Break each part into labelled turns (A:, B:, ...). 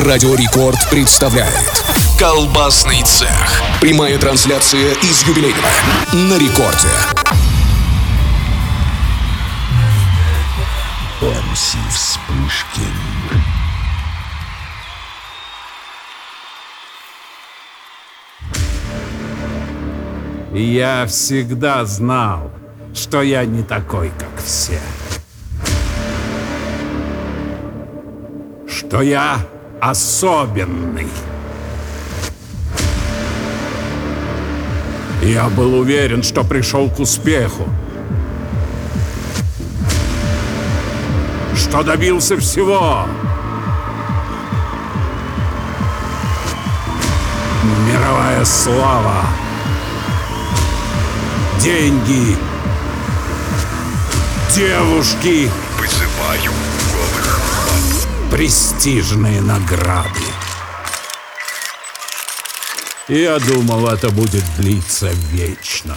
A: Радио Рекорд представляет «Колбасный цех». Прямая трансляция из юбилейного на Рекорде. МС Вспышкин.
B: Я всегда знал, что я не такой, как все. Что я особенный. Я был уверен, что пришел к успеху. Что добился всего. Мировая слава. Деньги. Девушки.
C: Вызываю голых баб.
B: Престижные награды. Я думал, это будет длиться вечно.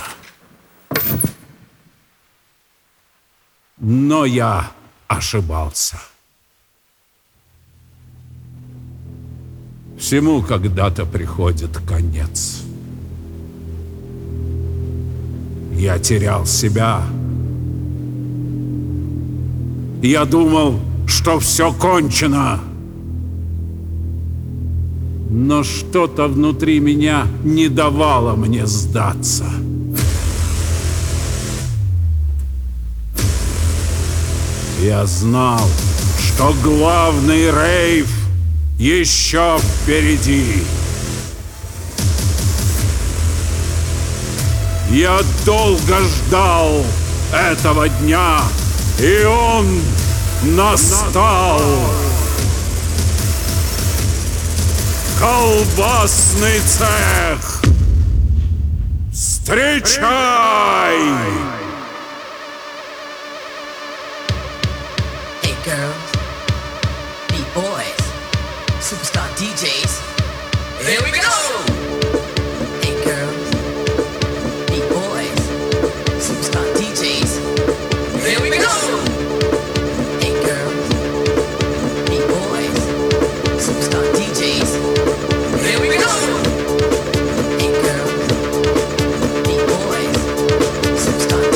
B: Но я ошибался. Всему когда-то приходит конец. Я терял себя. Я думал, что все кончено. Но что-то внутри меня не давало мне сдаться. Я знал, что главный рейв еще впереди. Я долго ждал этого дня, и он настал. Колбасный цех! Встречай!
D: Hey girls, beat boys, superstar DJs, here we go! Hey girls, beat boys, superstar DJs, here we go! Hey girls, beat boys, superstar DJs, here we go! Hey girls, beat boys, superstar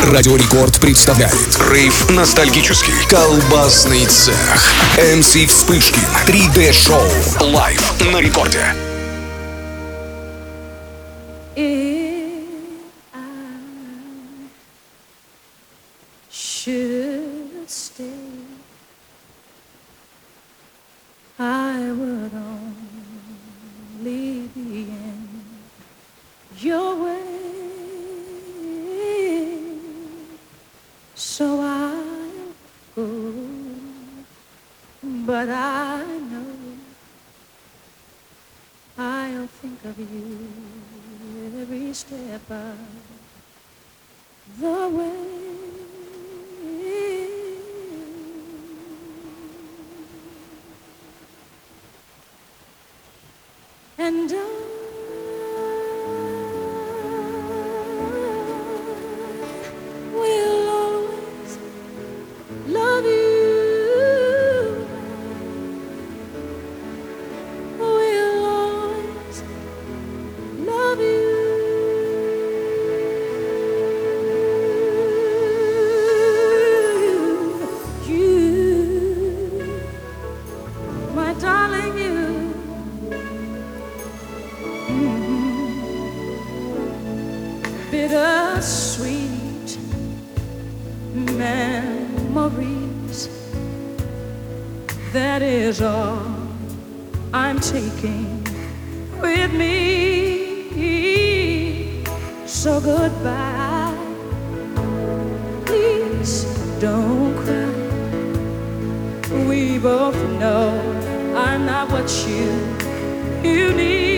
A: Радио Рекорд представляет рейв ностальгический колбасный цех. МС Вспышкин 3D-шоу лайв на Рекорде.
E: I would only be in your way, so I'll go, but I know I'll think of you every step of the way. And I will always love you. Will always love you. You, my darling, you. Bittersweet memories, that is all I'm taking with me. So goodbye, please don't cry. We both know I'm not what you need.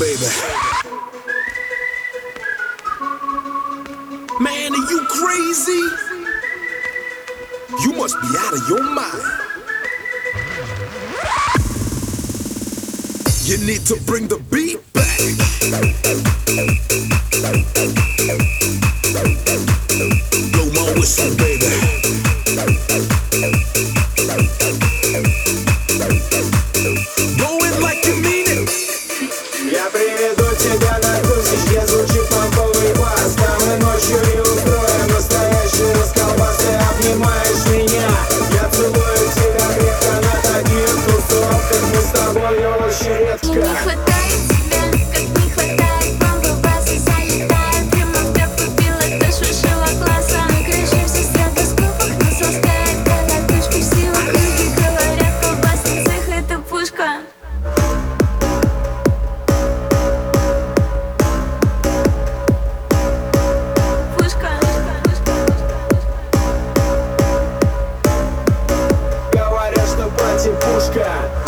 A: baby. Man, are you crazy? You must be out of your mind. You need to bring the beat back. Blow my whistle, baby. Blow it like you mean it.
F: Я приведу тебя на курсе, где звучит фанковый бас. Там и ночью и устроим настоящий расколбас. Ты обнимаешь меня, я целую тебя крепко на таких тусовках. Мы с тобой очень редко.
G: Мне не хватает тебя, как не хватает бомбы-баса. Залетает прямо в тряпку, пилот высшего класса. На крыше все стратоскопах нас ласкает, когда точку силы. Люди говорят, колбасный цех — это пушка.
F: Говорят, что пати пушка.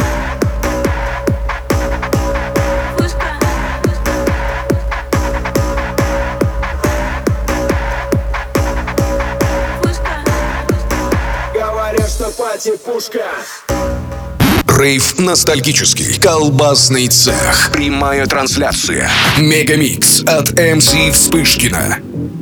F: Говорят, что пати пушка.
A: Рейв ностальгический. Колбасный цех. Прямая трансляция. Мегамикс от МС Вспышкина.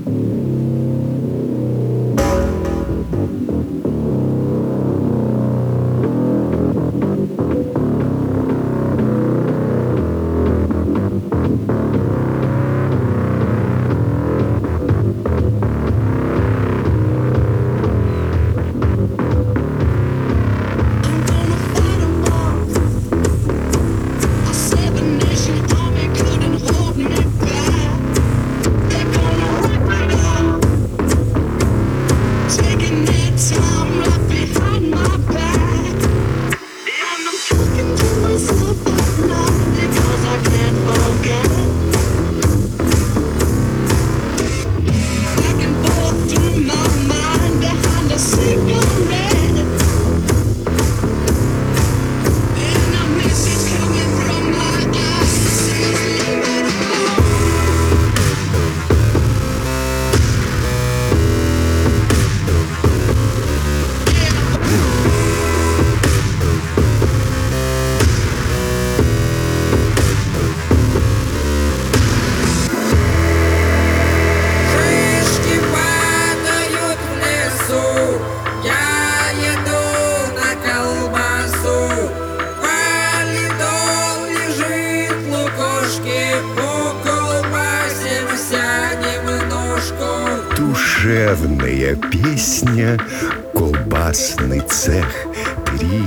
H: Душевная песня «Колбасный цех 3».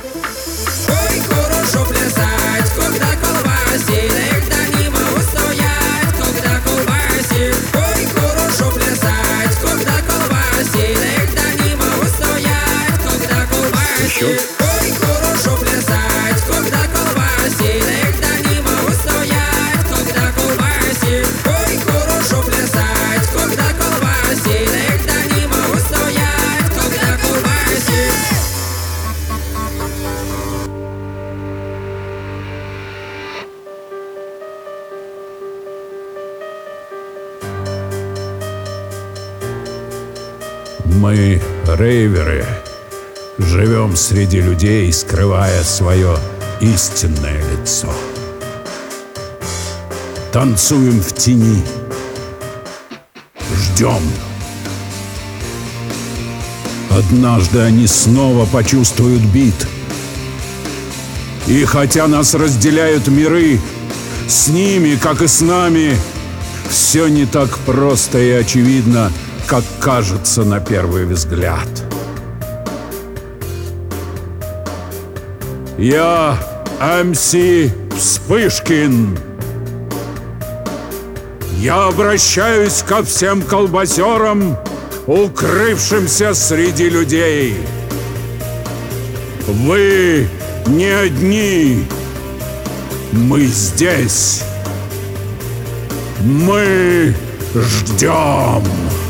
D: Ой, хорошо плясать, когда колбасит, да не могу стоять, когда колбасит. Ой, хорошо плясать, когда колбасит, да не могу стоять, когда колбасит. Ой, хорошо плясать, когда колбасит, да не могу стоять, когда колбасит. Ой, хорошо плясать, когда колбасит, да не могу стоять, когда колбасит.
B: Мы, рейверы, живем среди людей, скрывая свое истинное лицо. Танцуем в тени, ждем. Однажды они снова почувствуют бит. И хотя нас разделяют миры, с ними, как и с нами, все не так просто и очевидно, как кажется на первый взгляд. Я МС Вспышкин. Я обращаюсь ко всем колбасерам, укрывшимся среди людей. Вы не одни. Мы здесь. Мы ждем.